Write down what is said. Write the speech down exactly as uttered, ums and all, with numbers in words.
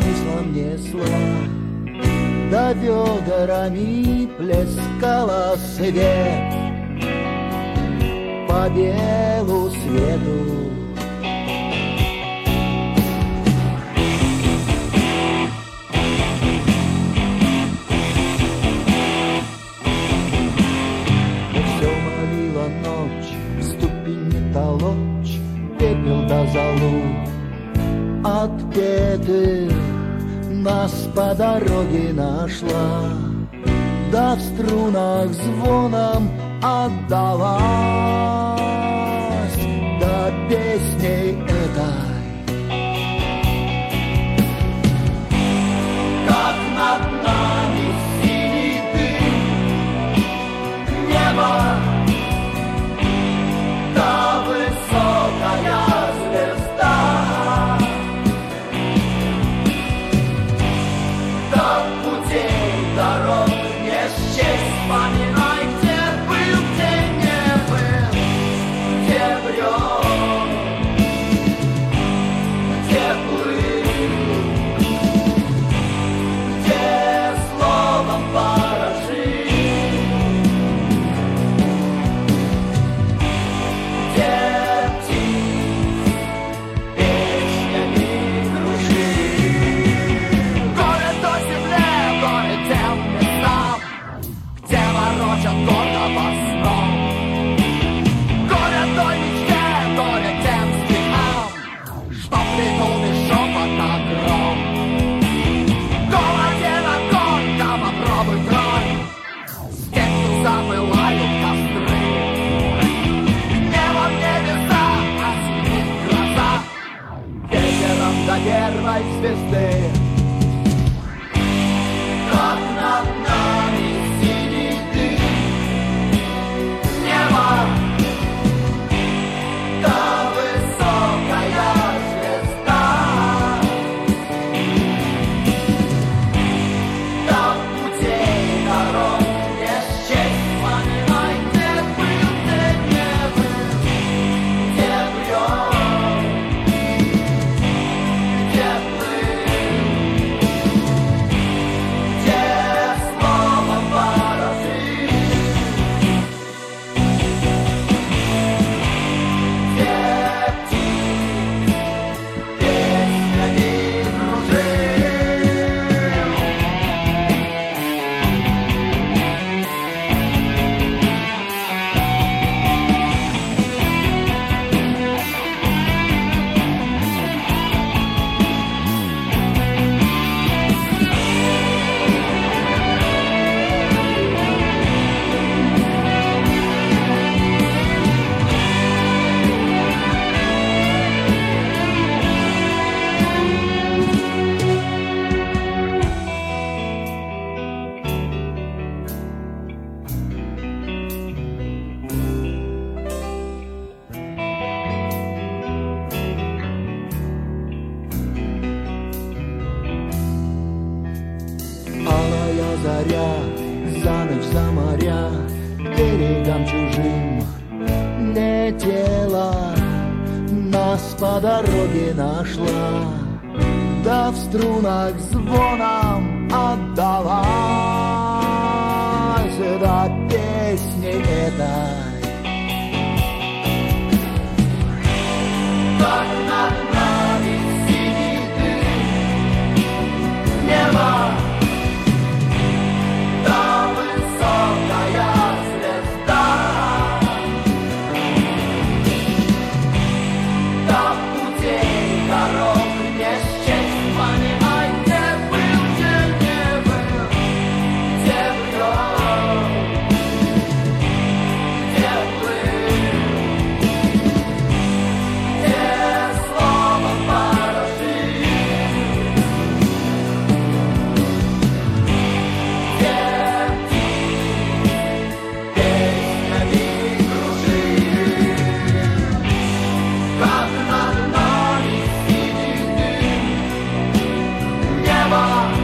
смыслом несла, да ведрами плескала свет по белу свету. Пепел до золу отпетых нас по дороге нашла, да в струнах звоном отдалась, да песней этой. Как над нами синий дым, небо, да высокая звезда, да путей дорог не счесть, вспоминай, где был, где не был, где брел, где плыл, где словом поражил. Первой звезды, как над нами синий дым, небо, да высокая звезда, да путей дорог не счесть, вспоминай, где был, где не был, где брел. Заря, за ночь, за моря, берегам чужим летела, нас по дороге нашла, да в струнах звоном отдалась, да песней этой. Как над нами синий дым, небо, как над нами синий дым, небо.